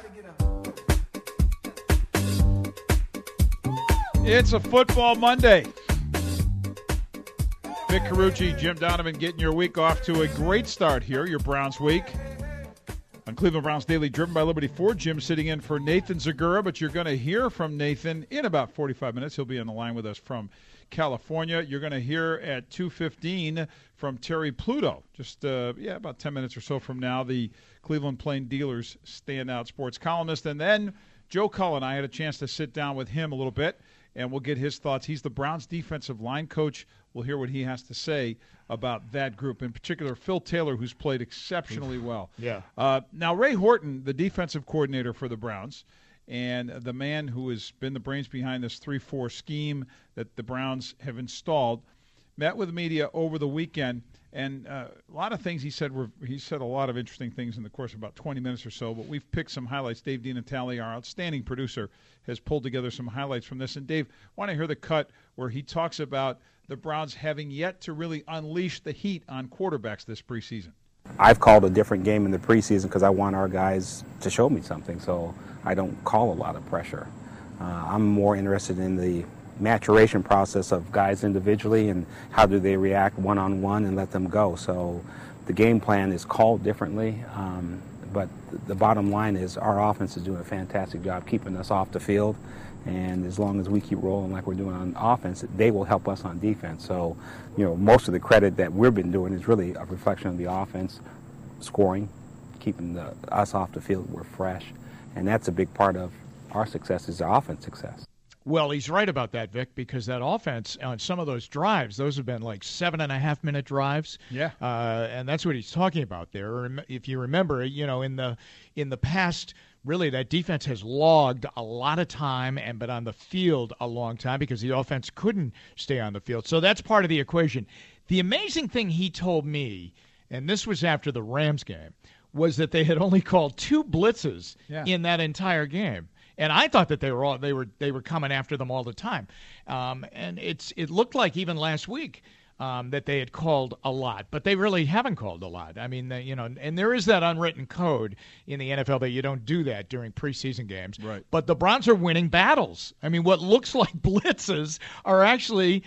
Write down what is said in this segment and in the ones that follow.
It's a football Monday. Vic Carucci, Jim Donovan getting your week off to a great start here, your Browns week. On Cleveland Browns Daily, driven by Liberty Ford. Jim sitting in for Nathan Zagura, but you're going to hear from Nathan in about 45 minutes. He'll be on the line with us from California. You're going to hear at 2:15 from Terry Pluto, just about 10 minutes or so from now, the Cleveland Plain Dealers standout sports columnist. And then Joe Cullen, I had a chance to sit down with him a little bit, and we'll get his thoughts. He's the Browns defensive line coach. We'll hear what he has to say about that group, in particular Phil Taylor, who's played exceptionally well. Yeah. Now, Ray Horton, the defensive coordinator for the Browns, and the man who has been the brains behind this 3-4 scheme that the Browns have installed, met with the media over the weekend, and a lot of things he said a lot of interesting things in the course of about 20 minutes or so, but we've picked some highlights. Dave DiNatale, our outstanding producer, has pulled together some highlights from this. And Dave, I want to hear the cut where he talks about the Browns having yet to really unleash the heat on quarterbacks this preseason. I've called a different game in the preseason because I want our guys to show me something, so I don't call a lot of pressure. I'm more interested in the maturation process of guys individually and how do they react one-on-one and let them go. So the game plan is called differently, but the bottom line is our offense is doing a fantastic job keeping us off the field, and as long as we keep rolling like we're doing on offense, they will help us on defense. So, most of the credit that we've been doing is really a reflection of the offense, scoring, keeping us off the field. We're fresh, and that's a big part of our success is the offense success. Well, he's right about that, Vic, because that offense on some of those drives, those have been like 7.5-minute drives. Yeah. And that's what he's talking about there. If you remember, in the past, really that defense has logged a lot of time and been on the field a long time because the offense couldn't stay on the field. So that's part of the equation. The amazing thing he told me, and this was after the Rams game, was that they had only called 2 blitzes in that entire game. And I thought that they were coming after them all the time, and it looked like even last week that they had called a lot, but they really haven't called a lot. I mean, and there is that unwritten code in the NFL that you don't do that during preseason games. Right. But the Browns are winning battles. I mean, what looks like blitzes are actually,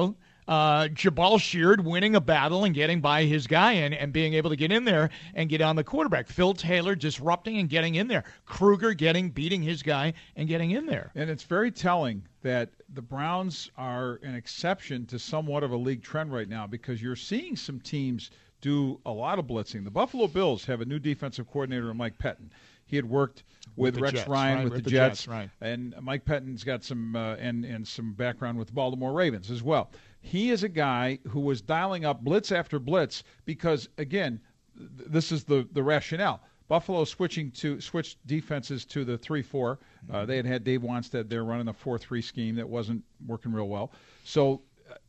Jabal Sheard winning a battle and getting by his guy and being able to get in there and get on the quarterback. Phil Taylor disrupting and getting in there. Kruger beating his guy and getting in there. And it's very telling that the Browns are an exception to somewhat of a league trend right now because you're seeing some teams do a lot of blitzing. The Buffalo Bills have a new defensive coordinator, Mike Pettin. He had worked with Rex Jets, Ryan right, with the Jets, right. And Mike Pettin's got some and some background with the Baltimore Ravens as well. He is a guy who was dialing up blitz after blitz because, again, this is the rationale. Buffalo switched defenses to the 3-4. They had Dave Wanstead there running a 4-3 scheme that wasn't working real well. So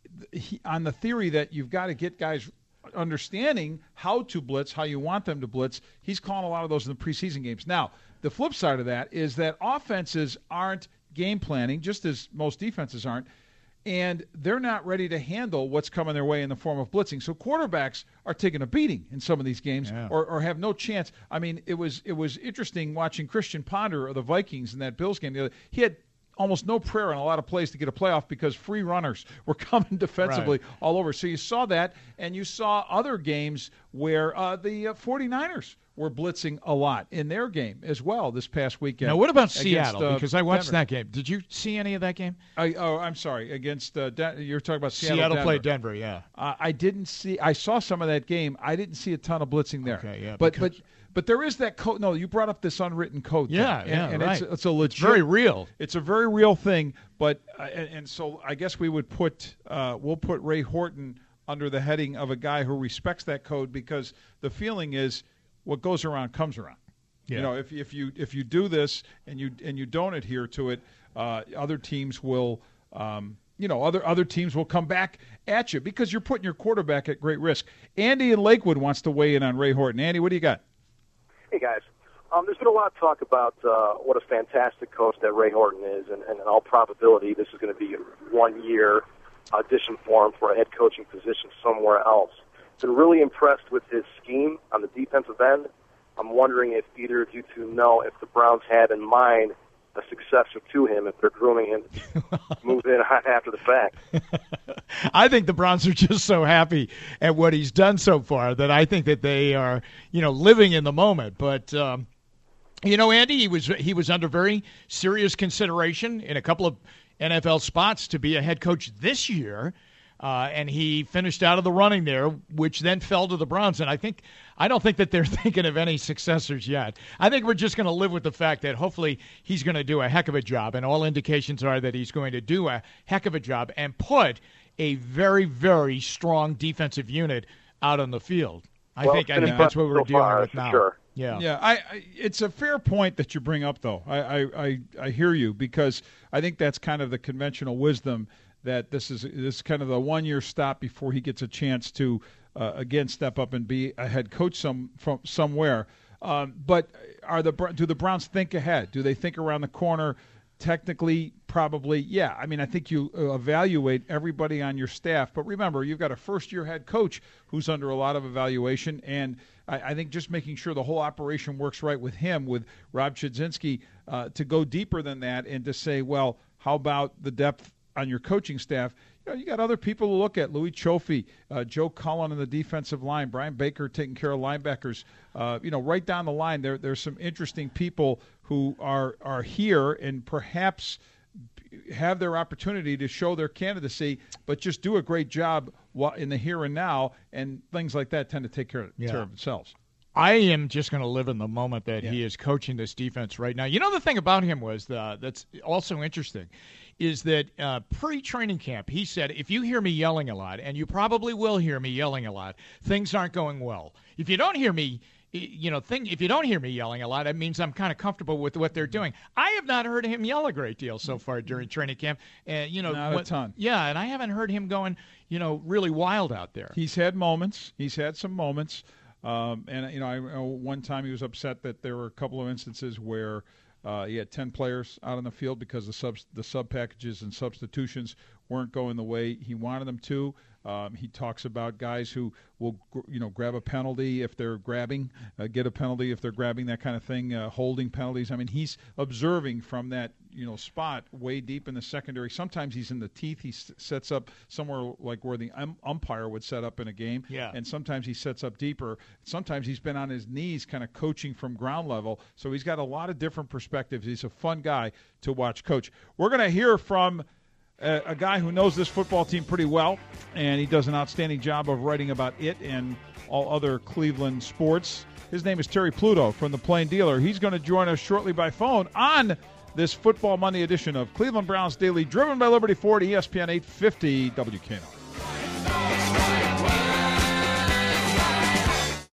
on the theory that you've got to get guys understanding how to blitz, how you want them to blitz, he's calling a lot of those in the preseason games. Now, the flip side of that is that offenses aren't game planning, just as most defenses aren't, and they're not ready to handle what's coming their way in the form of blitzing. So quarterbacks are taking a beating in some of these games or have no chance. I mean, it was interesting watching Christian Ponder of the Vikings in that Bills game. He had almost no prayer on a lot of plays to get a playoff because free runners were coming defensively all over. So you saw that, and you saw other games where the 49ers were blitzing a lot in their game as well this past weekend. Now, what about Seattle? Because I watched Denver. that game. Did you see any of that game? I'm sorry. Against you're talking about Seattle. Seattle Denver. played Denver, yeah. I didn't see. I saw some of that game. I didn't see a ton of blitzing there. Okay, yeah. But there is that code. No, you brought up this unwritten code. Yeah, thing. And right. It's a legit. It's very real. It's a very real thing. But and so I guess we would put we'll put Ray Horton under the heading of a guy who respects that code because the feeling is what goes around comes around. Yeah. If you do this and you don't adhere to it, other teams will. Other teams will come back at you because you're putting your quarterback at great risk. Andy in Lakewood wants to weigh in on Ray Horton. Andy, what do you got? Hey, guys. There's been a lot of talk about what a fantastic coach that Ray Horton is, and in all probability, this is going to be a 1-year audition for him for a head coaching position somewhere else. Been really impressed with his scheme on the defensive end. I'm wondering if either of you two know if the Browns had in mind a successor to him, if they're grooming him to move in after the fact. I think the Browns are just so happy at what he's done so far that I think that they are, living in the moment. But Andy, he was under very serious consideration in a couple of NFL spots to be a head coach this year. And he finished out of the running there, which then fell to the Browns. And I don't think that they're thinking of any successors yet. I think we're just going to live with the fact that hopefully he's going to do a heck of a job, and all indications are that he's going to do a heck of a job and put a very, very strong defensive unit out on the field. I think that's what we're dealing with now. Sure. Yeah. It's a fair point that you bring up, though. I hear you, because I think that's kind of the conventional wisdom, that this is kind of the 1-year stop before he gets a chance to again step up and be a head coach somewhere. But do the Browns think ahead? Do they think around the corner? Technically, probably, yeah. I mean, I think you evaluate everybody on your staff, but remember, you've got a first-year head coach who's under a lot of evaluation, and I think just making sure the whole operation works right with him, with Rob Chudzinski, to go deeper than that and to say, well, how about the depth on your coaching staff? You got other people to look at. Louis Chofie, Joe Cullen on the defensive line, Brian Baker taking care of linebackers. Right down the line, there's some interesting people who are here and perhaps have their opportunity to show their candidacy, but just do a great job in the here and now, and things like that tend to take care of themselves. I am just going to live in the moment that he is coaching this defense right now. The thing about him was that's also interesting is that pre-training camp, he said, if you hear me yelling a lot, and you probably will hear me yelling a lot, things aren't going well. If you don't hear me, if you don't hear me yelling a lot, it means I'm kind of comfortable with what they're doing. I have not heard him yell a great deal so far during training camp. Not a ton. Yeah, and I haven't heard him going, really wild out there. He's had moments. He's had some moments. I one time he was upset that there were a couple of instances where he had 10 players out on the field because the sub packages and substitutions weren't going the way he wanted them to. He talks about guys who will, grab a penalty if they're grabbing, get a penalty if they're grabbing, that kind of thing, holding penalties. I mean, he's observing from that, spot way deep in the secondary. Sometimes he's in the teeth. He sets up somewhere like where the umpire would set up in a game. Yeah. And sometimes he sets up deeper. Sometimes he's been on his knees kind of coaching from ground level. So he's got a lot of different perspectives. He's a fun guy to watch coach. We're going to hear from a guy who knows this football team pretty well, and he does an outstanding job of writing about it and all other Cleveland sports. His name is Terry Pluto from the Plain Dealer. He's going to join us shortly by phone on this Football Monday edition of Cleveland Browns Daily, driven by Liberty Ford, ESPN 850 WKNR.